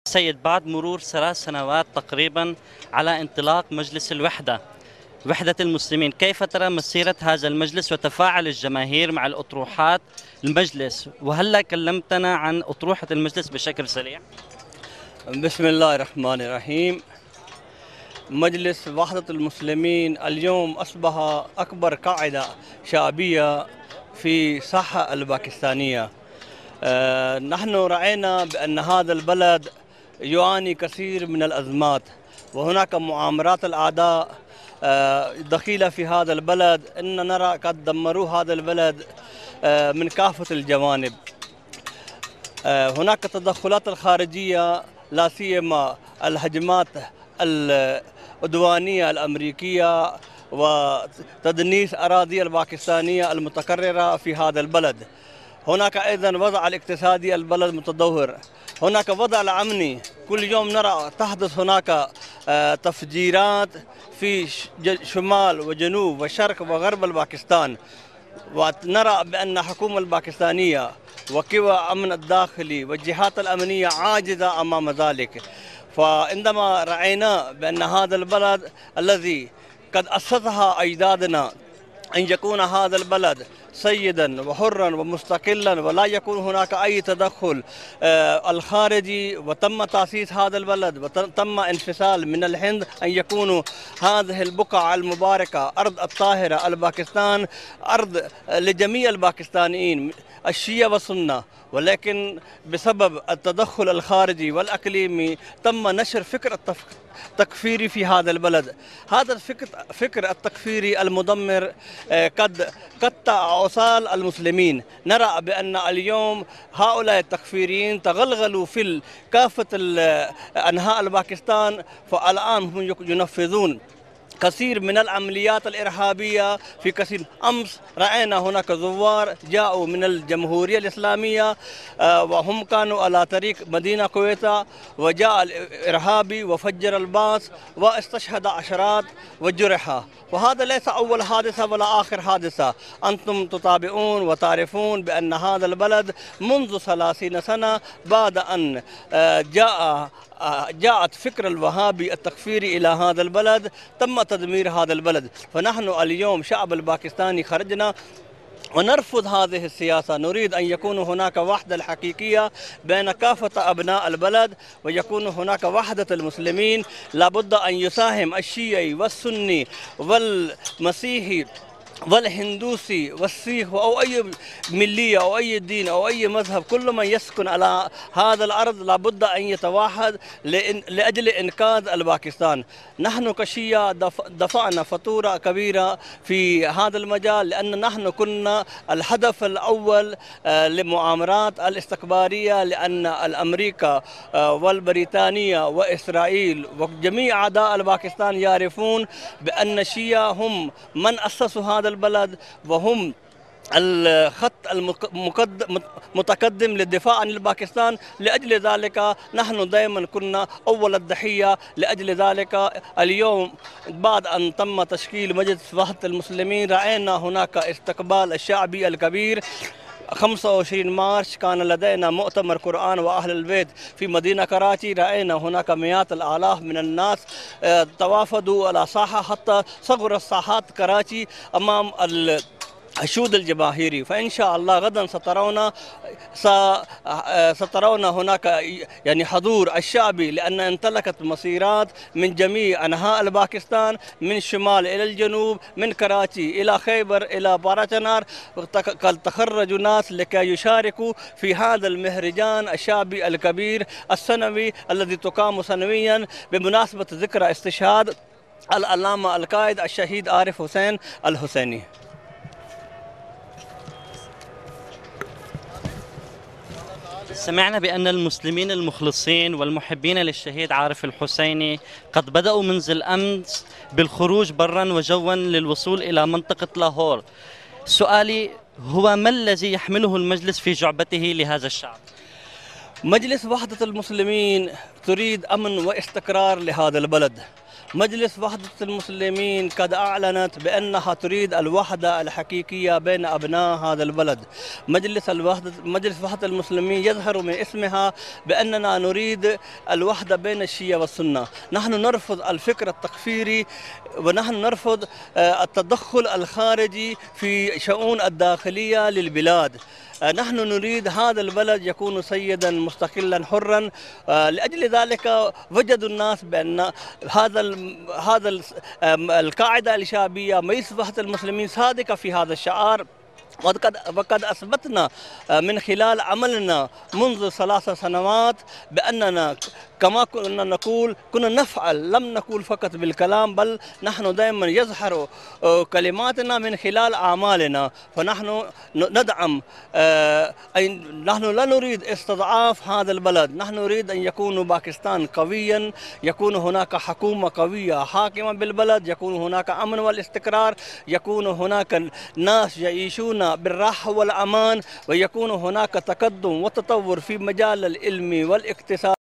سيد، بعد مرور 3 سنوات تقريبا على انطلاق مجلس الوحدة، وحدة المسلمين، كيف ترى مسيرة هذا المجلس وتفاعل الجماهير مع الأطروحات المجلس؟ وهلا كلمتنا عن أطروحة المجلس بشكل سريع. بسم الله الرحمن الرحيم. مجلس وحدة المسلمين اليوم أصبح أكبر قاعدة شعبية في الساحة الباكستانية. نحن رأينا بأن هذا البلد يعاني كثير من الأزمات، وهناك مؤامرات الأعداء دخيلة في هذا البلد. إن نرى قد دمروا هذا البلد من كافة الجوانب. هناك تدخلات الخارجية، لا سيما الهجمات العدوانية الأمريكية وتدنيس أراضي الباكستانية المتكررة في هذا البلد. هناك أيضا وضع الاقتصادي البلد متدهور. هناك وضع الأمني، كل يوم نرى تحدث هناك تفجيرات في شمال وجنوب وشرق وغرب الباكستان. ونرى بأن الحكومة الباكستانية وقوى أمن الداخلي والجهات الأمنية عاجزة أمام ذلك. فعندما رأينا بأن هذا البلد الذي قد أسسها أجدادنا أن يكون هذا البلد سيدا وحرا ومستقلا ولا يكون هناك أي تدخل الخارجي، وتم تأسيس هذا البلد وتم انفصال من الهند أن يكون هذه البقعة المباركة أرض الطاهرة الباكستان أرض لجميع الباكستانيين الشيعة والسنة، ولكن بسبب التدخل الخارجي والأقليمي تم نشر فكر التكفيري في هذا البلد. هذا فكر التكفيري المدمر قد قطع أوصال المسلمين. نرى بأن اليوم هؤلاء التكفيريين تغلغلوا في كافة أنحاء الباكستان، فالآن هم ينفذون كثير من العمليات الإرهابية في كثير. أمس رأينا هناك زوار جاءوا من الجمهورية الإسلامية وهم كانوا على طريق مدينة كويتا، وجاء الإرهابي وفجر الباص واستشهد عشرات وجرح. وهذا ليس أول حادثة ولا آخر حادثة. أنتم تتابعون وتعرفون بأن هذا البلد منذ 30 سنة بعد أن جاءت فكر الوهابي التكفيري إلى هذا البلد تم تدمير هذا البلد. فنحن اليوم شعب الباكستاني خرجنا ونرفض هذه السياسة. نريد أن يكون هناك وحدة حقيقية بين كافة أبناء البلد، ويكون هناك وحدة المسلمين. لابد أن يساهم الشيعي والسني والمسيحي والهندوسي والسيخ أو أي ملية أو أي دين أو أي مذهب، كل من يسكن على هذا الأرض لابد أن يتوحد لأجل إنقاذ الباكستان. نحن كشيعة دفعنا فاتورة كبيرة في هذا المجال، لأن نحن كنا الهدف الأول للمؤامرات الاستخبارية، لأن الأمريكا والبريطانية وإسرائيل وجميع أعداء الباكستان يعرفون بأن الشيعة هم من أسسوا هذا البلد، وهم الخط المتقدم للدفاع عن الباكستان. لأجل ذلك نحن دائما كنا أول الضحية. لأجل ذلك اليوم بعد أن تم تشكيل مجلس وحدة المسلمين رأينا هناك استقبال الشعبي الكبير. 25 مارس كان لدينا مؤتمر قرآن وأهل البيت في مدينة كراتي. رأينا هناك مئات الآلاف من الناس توافدوا على ساحة، حتى صغر الساحات كراتي أمام الشهود الجماهيري. فإن شاء الله غدا سترون هناك يعني حضور الشعبي، لأن امتلكت مسيرات من جميع أنحاء الباكستان، من الشمال إلى الجنوب، من كراتي إلى خيبر إلى باراجنار. قد تخرجوا ناس لكي يشاركوا في هذا المهرجان الشعبي الكبير السنوي الذي تقام سنويا بمناسبة ذكرى استشهاد العلامة القائد الشهيد عارف حسين الحسيني. سمعنا بأن المسلمين المخلصين والمحبين للشهيد عارف الحسيني قد بدأوا منذ الأمس بالخروج برا وجوا للوصول إلى منطقة لاهور. سؤالي هو: ما الذي يحمله المجلس في جعبته لهذا الشعب؟ مجلس وحدة المسلمين تريد أمن واستقرار لهذا البلد. مجلس وحدة المسلمين قد أعلنت بأنها تريد الوحدة الحقيقية بين أبناء هذا البلد. مجلس وحدة المسلمين يظهر من اسمها بأننا نريد الوحدة بين الشيعة والسنة. نحن نرفض الفكر التكفيري، ونحن نرفض التدخل الخارجي في شؤون الداخلية للبلاد. نحن نريد هذا البلد يكون سيدا مستقلا حرا. لأجل ذلك وجدوا الناس بأن هذا القاعدة الشعبية مجلس وحدة المسلمين صادقة في هذا الشعار. وقد أثبتنا من خلال عملنا منذ 3 سنوات بأننا كما كنا نقول كنا نفعل، لم نقول فقط بالكلام، بل نحن دائما يظهر كلماتنا من خلال أعمالنا. فنحن ندعم، نحن لا نريد استضعاف هذا البلد، نحن نريد أن يكون باكستان قويا، يكون هناك حكومة قوية حاكمة بالبلد، يكون هناك أمن والاستقرار، يكون هناك ناس يعيشون بالراحة والأمان، ويكون هناك تقدم وتطور في مجال العلم والاقتصاد.